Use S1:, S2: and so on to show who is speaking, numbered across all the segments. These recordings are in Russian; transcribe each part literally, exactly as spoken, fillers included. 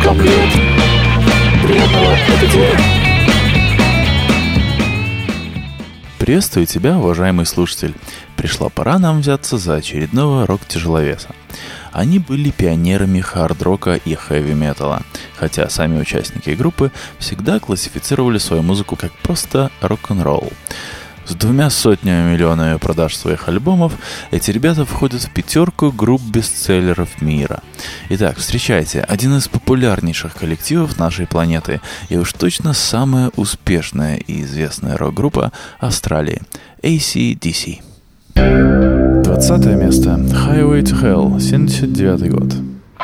S1: Слишком привет. Приятного аппетита.
S2: Приветствую тебя, уважаемый слушатель. Пришла пора нам взяться за очередного рок-тяжеловеса. Они были пионерами хард-рока и хэви-металла, хотя сами участники группы всегда классифицировали свою музыку как просто рок-н-ролл. С двумя сотнями миллионами продаж своих альбомов эти ребята входят в пятерку групп бестселлеров мира. Итак, встречайте, один из популярнейших коллективов нашей планеты и уж точно самая успешная и известная рок-группа Австралии – эй си ди си. двадцатое место. Highway to Hell, семьдесят девятый год.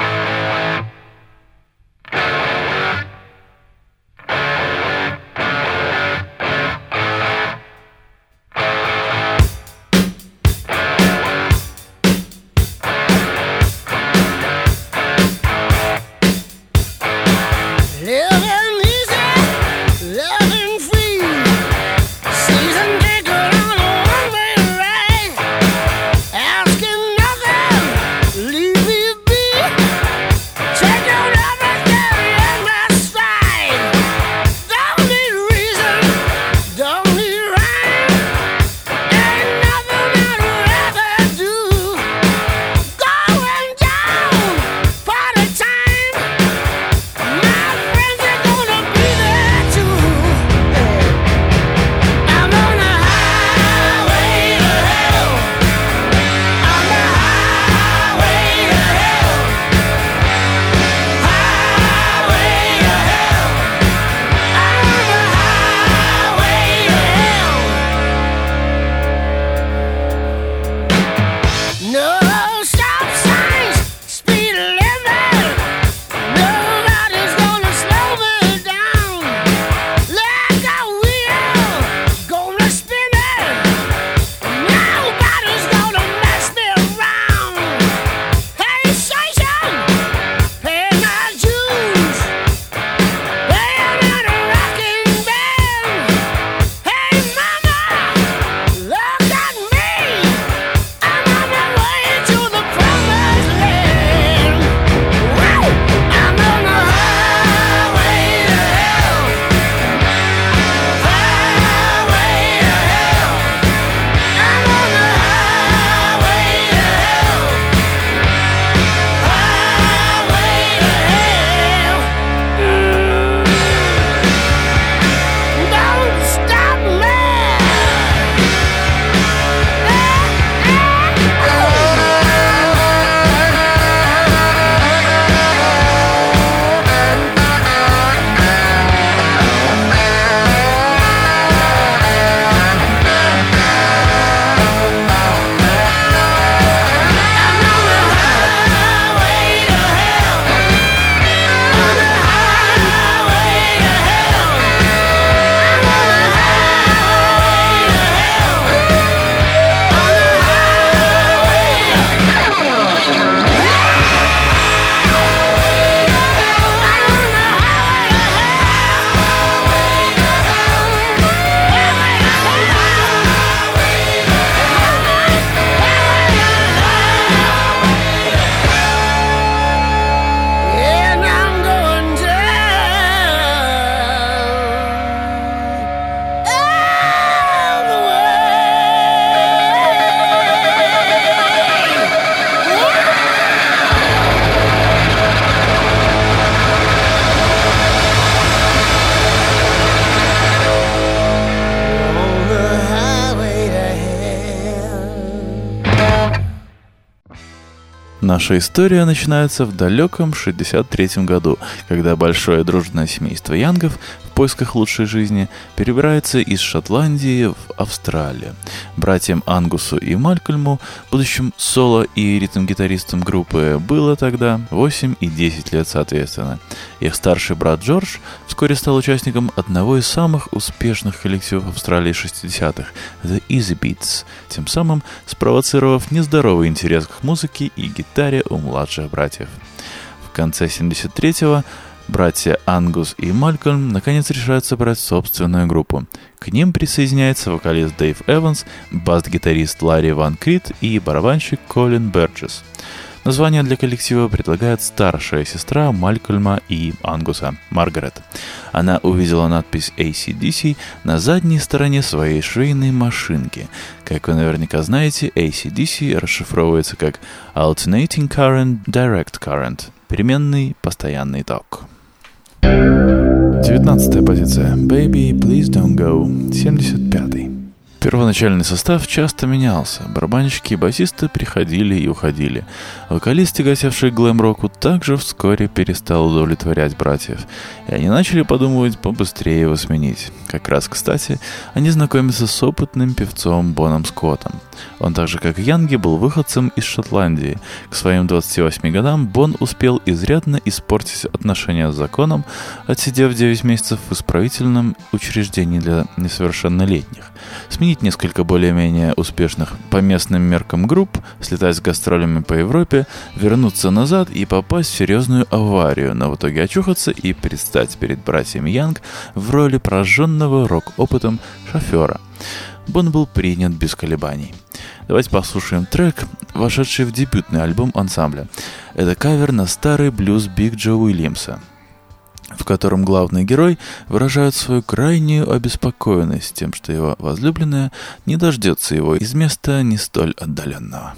S2: Наша история начинается в далеком шестьдесят третьем году, когда большое дружное семейство Янгов в поисках лучшей жизни перебирается из Шотландии в Австралию. Братьям Ангусу и Малькольму, будущим соло и ритм-гитаристам группы, было тогда восемь и десять лет соответственно. Их старший брат Джордж вскоре стал участником одного из самых успешных коллективов Австралии шестидесятых – The Easy Beats, тем самым спровоцировав нездоровый интерес к музыке и гитаре у младших братьев. В конце семьдесят третьего братья Ангус и Малькольм наконец решают собрать собственную группу. К ним присоединяется вокалист Дэйв Эванс, бас-гитарист Ларри Ван Крит и барабанщик Колин Берджес. Название для коллектива предлагает старшая сестра Малькольма и Ангуса, Маргарет. Она увидела надпись эй си ди си на задней стороне своей швейной машинки. Как вы наверняка знаете, эй си ди си расшифровывается как Alternating Current Direct Current – переменный постоянный ток. девятнадцатая позиция. Baby, Please Don't Go. семьдесят пятый. Первоначальный состав часто менялся. Барабанщики и басисты приходили и уходили. Вокалист, тяготевший к глэм-року, также вскоре перестал удовлетворять братьев, и они начали подумывать побыстрее его сменить. Как раз, кстати, они знакомятся с опытным певцом Боном Скоттом. Он так же, как и Янги, был выходцем из Шотландии. К своим двадцати восьми годам Бон успел изрядно испортить отношения с законом, отсидев девять месяцев в исправительном учреждении для несовершеннолетних. Сменить несколько более-менее успешных по местным меркам групп, слетать с гастролями по Европе, вернуться назад и попасть в серьезную аварию, но в итоге очухаться и предстать перед братьями Янг в роли прожженного рок-опытом шофера. Бон был принят без колебаний. Давайте послушаем трек, вошедший в дебютный альбом ансамбля. Это кавер на старый блюз Биг Джо Уильямса, в котором главный герой выражает свою крайнюю обеспокоенность тем, что его возлюбленная не дождется его из места не столь отдаленного.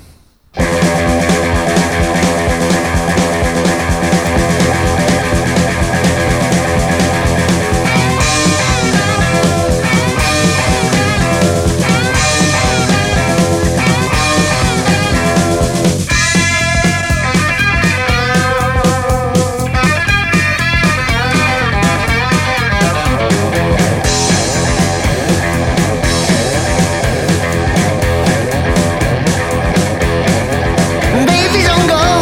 S3: Baby, don't go.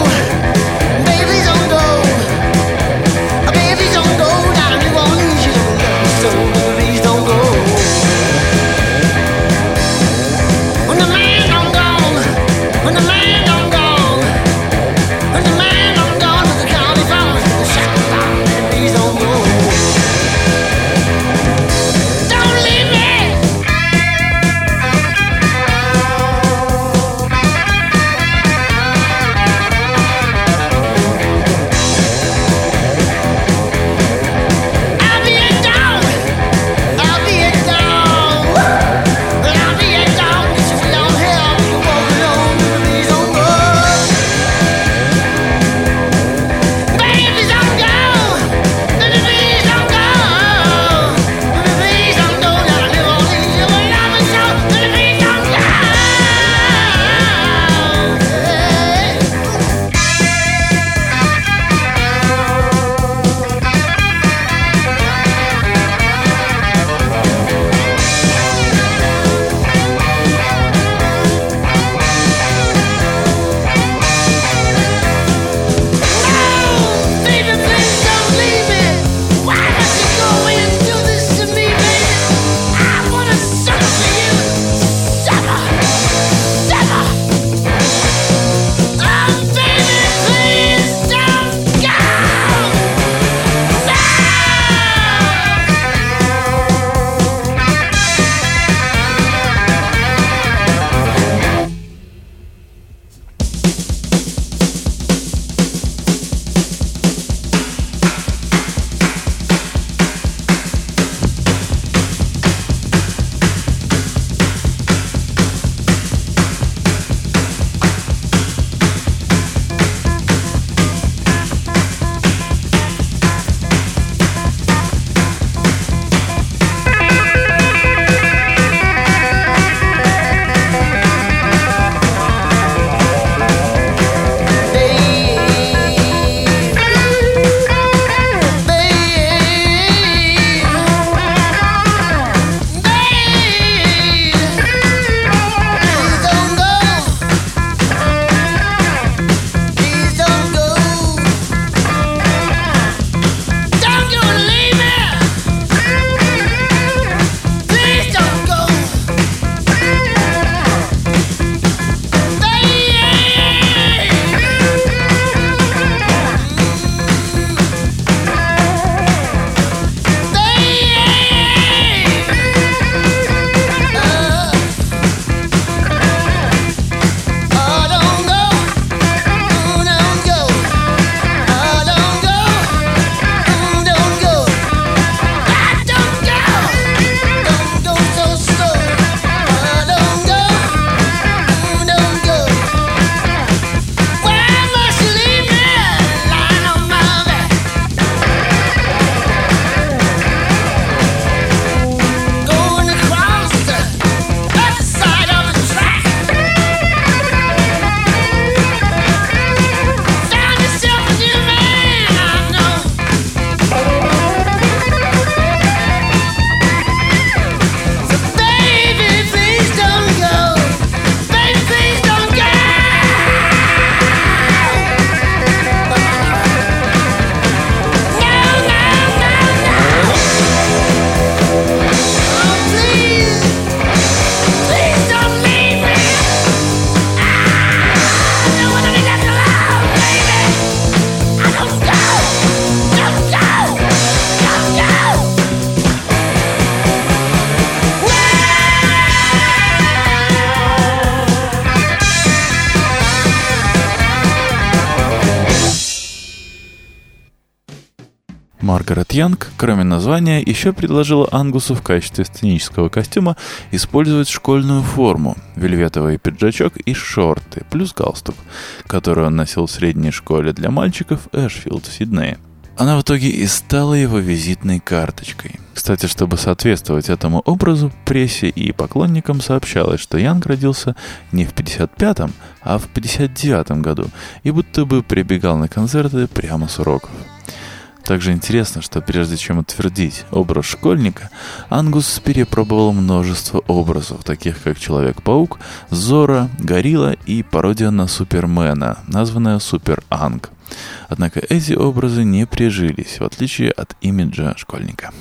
S2: Маргарет Янг, кроме названия, еще предложила Ангусу в качестве сценического костюма использовать школьную форму, вельветовый пиджачок и шорты, плюс галстук, который он носил в средней школе для мальчиков Эшфилд в Сиднее. Она в итоге и стала его визитной карточкой. Кстати, чтобы соответствовать этому образу, прессе и поклонникам сообщалось, что Янг родился не в пятьдесят пятом, а в пятьдесят девятом году, и будто бы прибегал на концерты прямо с уроков. Также интересно, что прежде чем утвердить образ школьника, Ангус перепробовал множество образов, таких как Человек-паук, Зорро, Горилла и пародия на Супермена, названная Супер Анг. Однако эти образы не прижились, в отличие от имиджа школьника.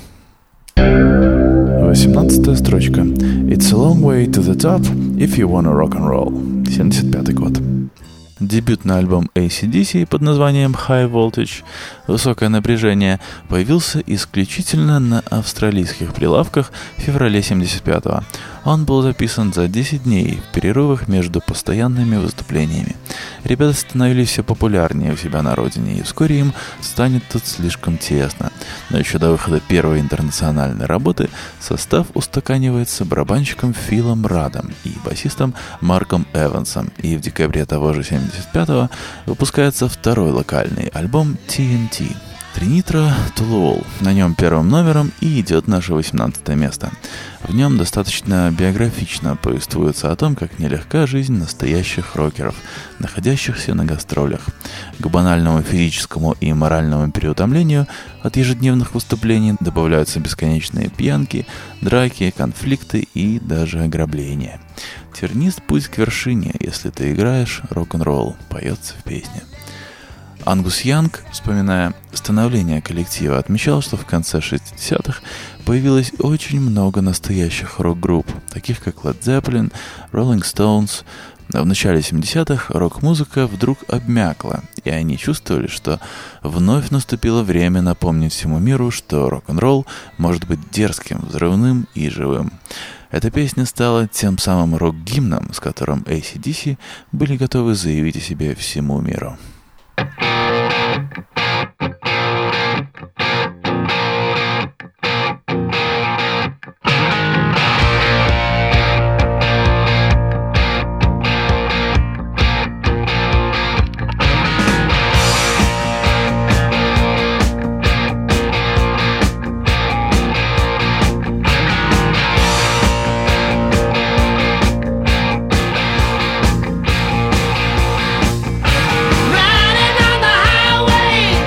S2: восемнадцатая строчка. It's a long way to the top if you wanna rock and roll. семьдесят пятый год. Дебютный альбом эй си ди си под названием High Voltage «Высокое напряжение» появился исключительно на австралийских прилавках в феврале семьдесят пятого. Он был записан за десять дней в перерывах между постоянными выступлениями. Ребята становились все популярнее у себя на родине, и вскоре им станет тут слишком тесно. Но еще до выхода первой интернациональной работы состав устаканивается барабанщиком Филом Радом и басистом Марком Эвансом, и в декабре того же семьдесят пятого выпускается второй локальный альбом ти эн ти. Тринитро Тулуол. На нем первым номером и идет наше восемнадцатое место. В нем достаточно биографично повествуется о том, как нелегка жизнь настоящих рокеров, находящихся на гастролях. К банальному физическому и моральному переутомлению от ежедневных выступлений добавляются бесконечные пьянки, драки, конфликты и даже ограбления. «Тернист путь к вершине, если ты играешь рок-н-ролл», поется в песне. Ангус Янг, вспоминая становление коллектива, отмечал, что в конце шестидесятых появилось очень много настоящих рок-групп, таких как Led Zeppelin, Rolling Stones. В начале семидесятых рок-музыка вдруг обмякла, и они чувствовали, что вновь наступило время напомнить всему миру, что рок-н-ролл может быть дерзким, взрывным и живым. Эта песня стала тем самым рок-гимном, с которым эй си ди си были готовы заявить о себе всему миру.
S3: Riding on the highway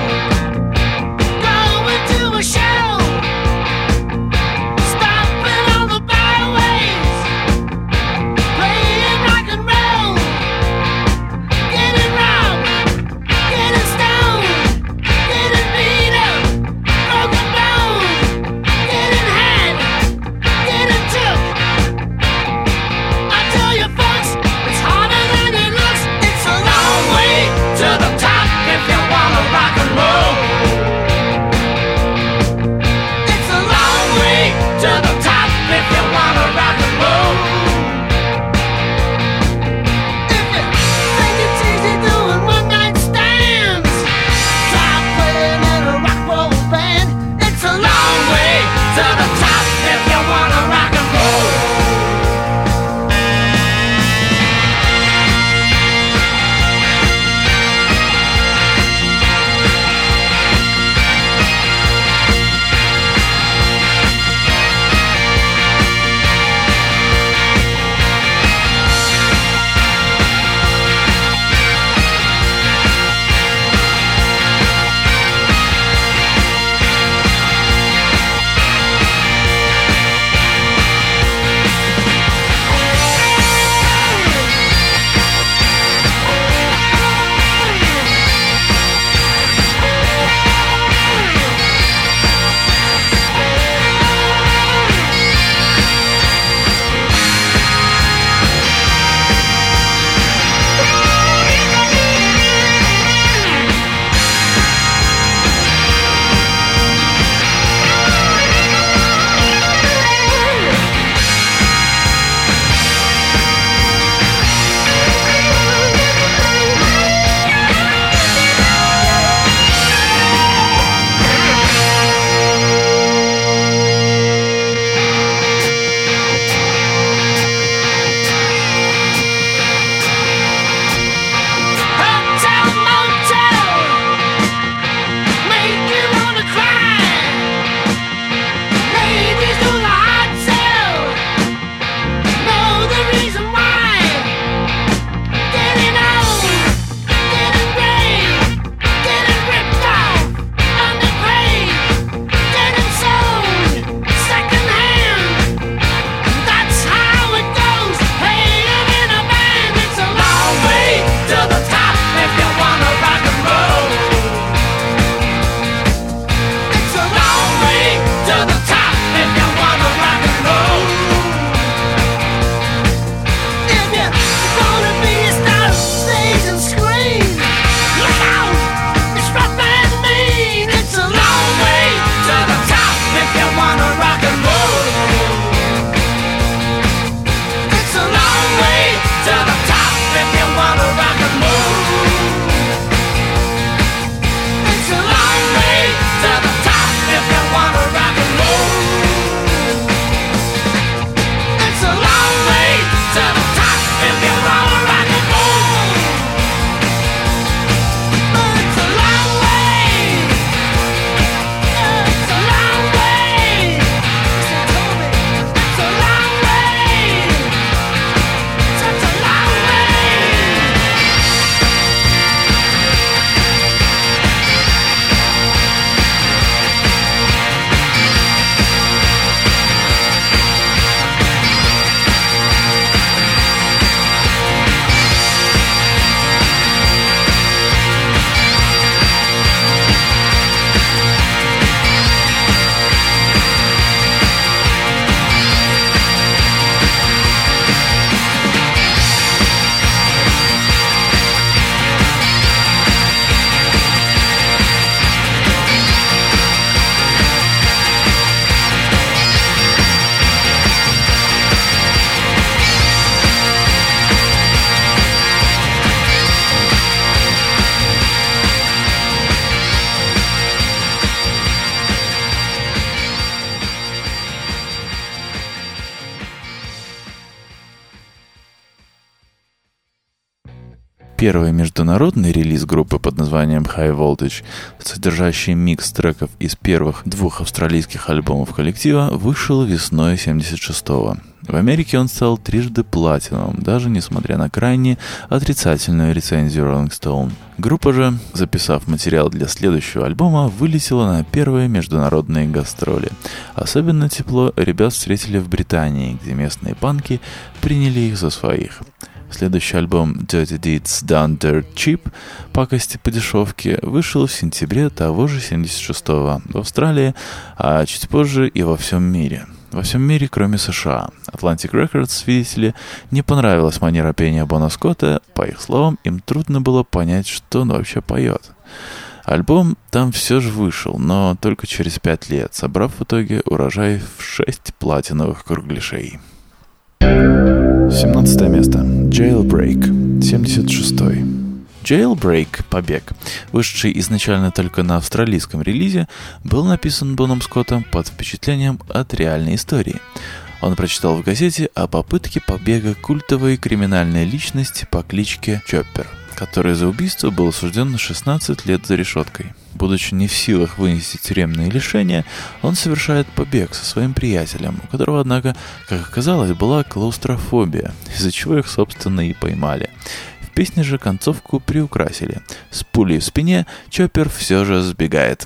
S2: Первый международный релиз группы под названием High Voltage, содержащий микс треков из первых двух австралийских альбомов коллектива, вышел весной семьдесят шестого. В Америке он стал трижды платиновым, даже несмотря на крайне отрицательную рецензию Rolling Stone. Группа же, записав материал для следующего альбома, вылетела на первые международные гастроли. Особенно тепло ребят встретили в Британии, где местные панки приняли их за своих. Следующий альбом Dirty Deeds Done Dirt Cheap, пакости по дешевке, вышел в сентябре того же семьдесят шестого в Австралии, а чуть позже и во всем мире. Во всем мире, кроме США. Atlantic Records, видите ли, не понравилась манера пения Бона Скотта. По их словам, им трудно было понять, что он вообще поет. Альбом там все же вышел, но только через пять лет, собрав в итоге урожай в шесть платиновых кругляшей. семнадцатое место. Jailbreak, семьдесят шестой. Jailbreak, побег, вышедший изначально только на австралийском релизе, был написан Боном Скоттом под впечатлением от реальной истории. Он прочитал в газете о попытке побега культовой криминальной личности по кличке Чоппер, который за убийство был осужден на шестнадцать лет за решеткой. Будучи не в силах вынести тюремные лишения, он совершает побег со своим приятелем, у которого, однако, как оказалось, была клаустрофобия, из-за чего их, собственно, и поймали. В песне же концовку приукрасили. С пулей в спине Чоппер все же сбегает.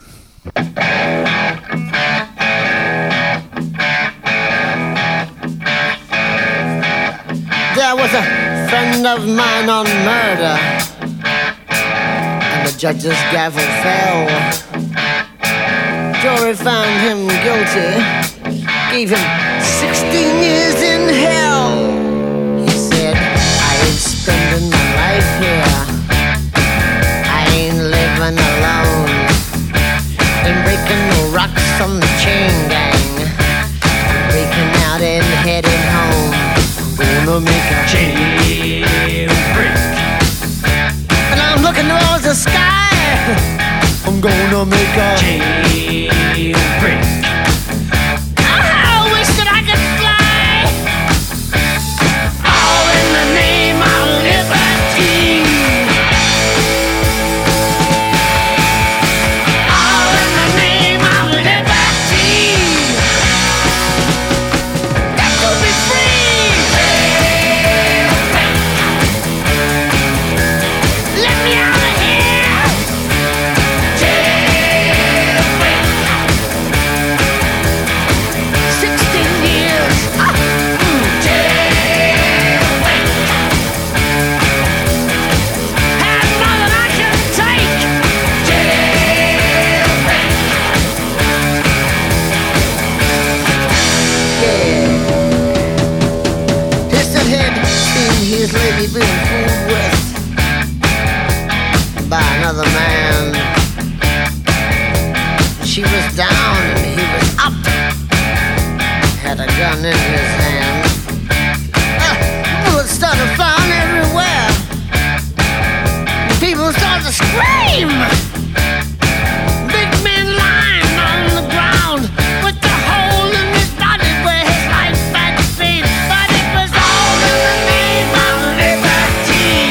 S3: There was a friend of mine on murder, and the judge's gavel fell. Jury found him guilty, gave him sixteen years in hell. He said, I ain't spending my life here, I ain't living alone, ain't breaking no rocks on the chain gang, I'm breaking out and heading home. Gonna make a jailbreak, and I'm looking towards the sky. I'm gonna make a jailbreak. I wish that I could fly, all in the name of liberty, all in the name of liberty. That could be free. Lately being fooled with by another man. She was down and he was up, had a gun in his hand. Uh, bullets started flying everywhere, people started to scream. Big man lying on the ground with the hole in his body where his life had been, but it was all in the name of liberty.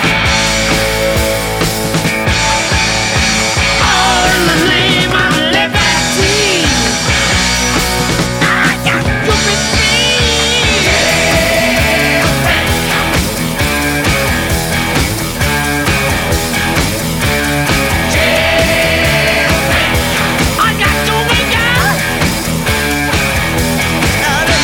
S3: All in the name of liberty. I got to be free. I got to wake up out of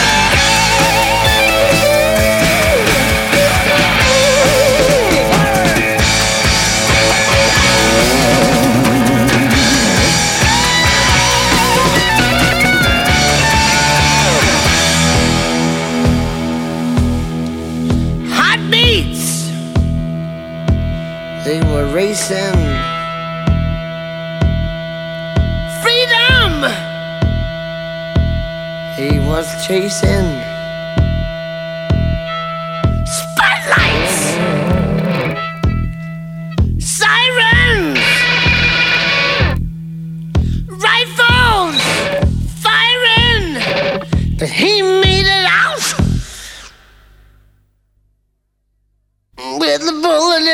S3: heartbeats. They were racing. Freedom. He was chasing. Spotlights. Sirens. Rifles. Firing. But he made it out with the bullet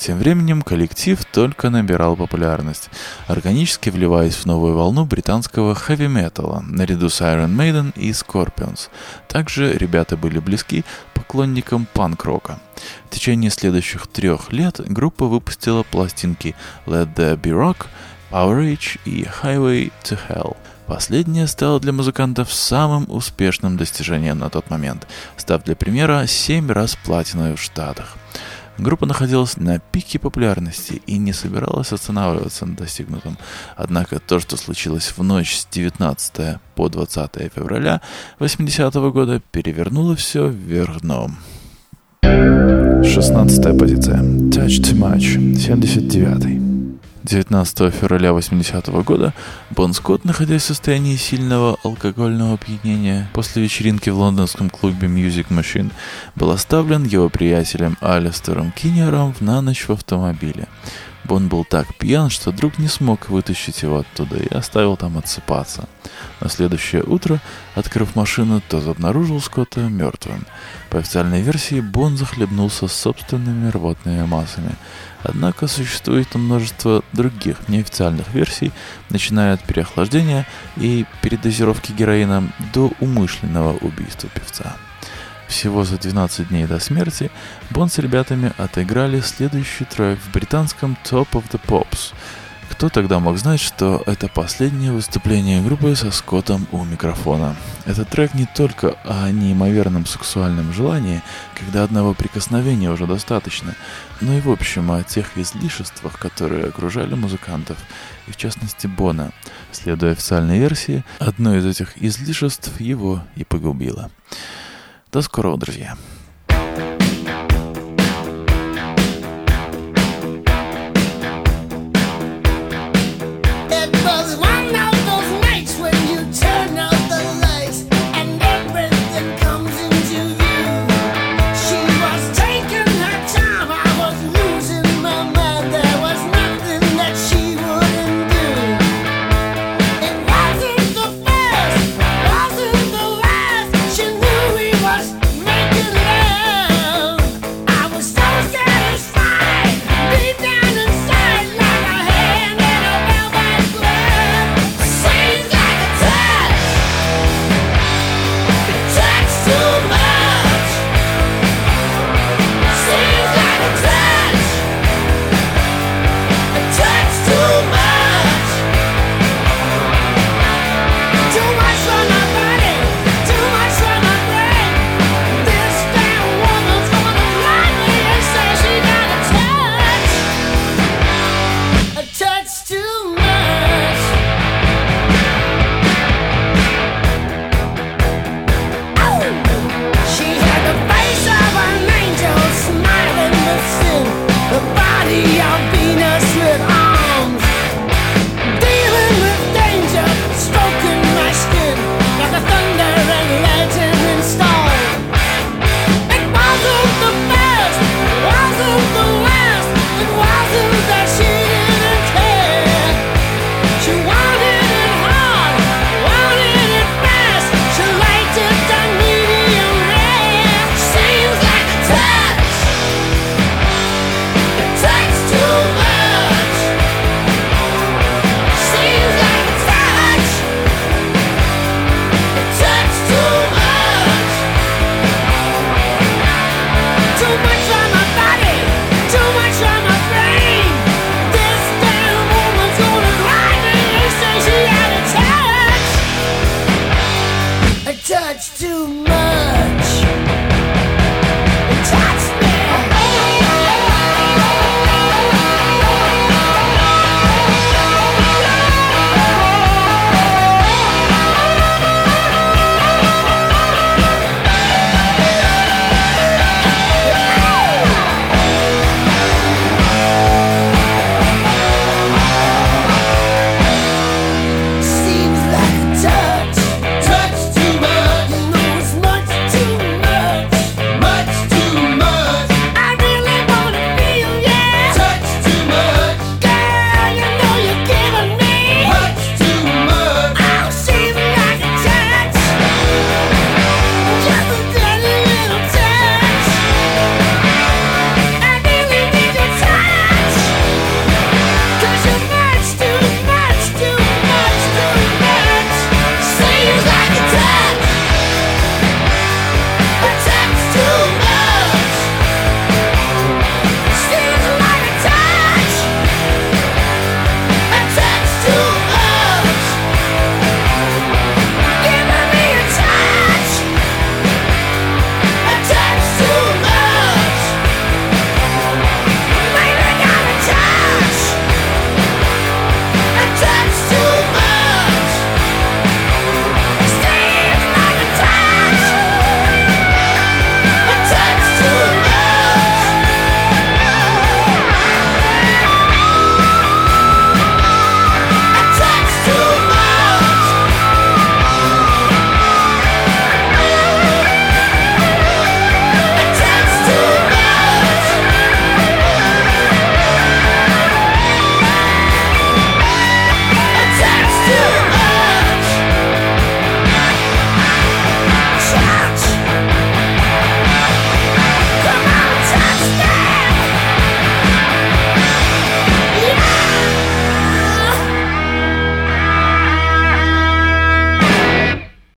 S2: Тем временем коллектив только набирал популярность, органически вливаясь в новую волну британского хэви-металла наряду с Iron Maiden и Scorpions. Также ребята были близки поклонникам панк-рока. В течение следующих трех лет группа выпустила пластинки Let There Be Rock, Power Age и Highway to Hell. Последнее стало для музыкантов самым успешным достижением на тот момент, став для примера семь раз платиновой в Штатах. Группа находилась на пике популярности и не собиралась останавливаться на достигнутом. Однако то, что случилось в ночь с девятнадцатого по двадцатое февраля восьмидесятого года, перевернуло все вверх дном.
S1: шестнадцатая позиция. Touch Too Much, семьдесят девятый.
S2: девятнадцатого февраля восьмидесятого года Бон Скотт, находясь в состоянии сильного алкогольного опьянения после вечеринки в лондонском клубе Music Machine, был оставлен его приятелем Алистером Киннером на ночь в автомобиле. Бон был так пьян, что друг не смог вытащить его оттуда и оставил там отсыпаться. На следующее утро, открыв машину, тот обнаружил Скотта мертвым. По официальной версии, Бон захлебнулся собственными рвотными массами. Однако существует множество других неофициальных версий, начиная от переохлаждения и передозировки героином до умышленного убийства певца. Всего за двенадцать дней до смерти Бон с ребятами отыграли следующий трек в британском Top of the Pops. Кто тогда мог знать, что это последнее выступление группы со Скоттом у микрофона? Этот трек не только о неимоверном сексуальном желании, когда одного прикосновения уже достаточно, но и в общем о тех излишествах, которые окружали музыкантов, и в частности Бона. Следуя официальной версии, одно из этих излишеств его и погубило. До скорого, друзья!
S3: It was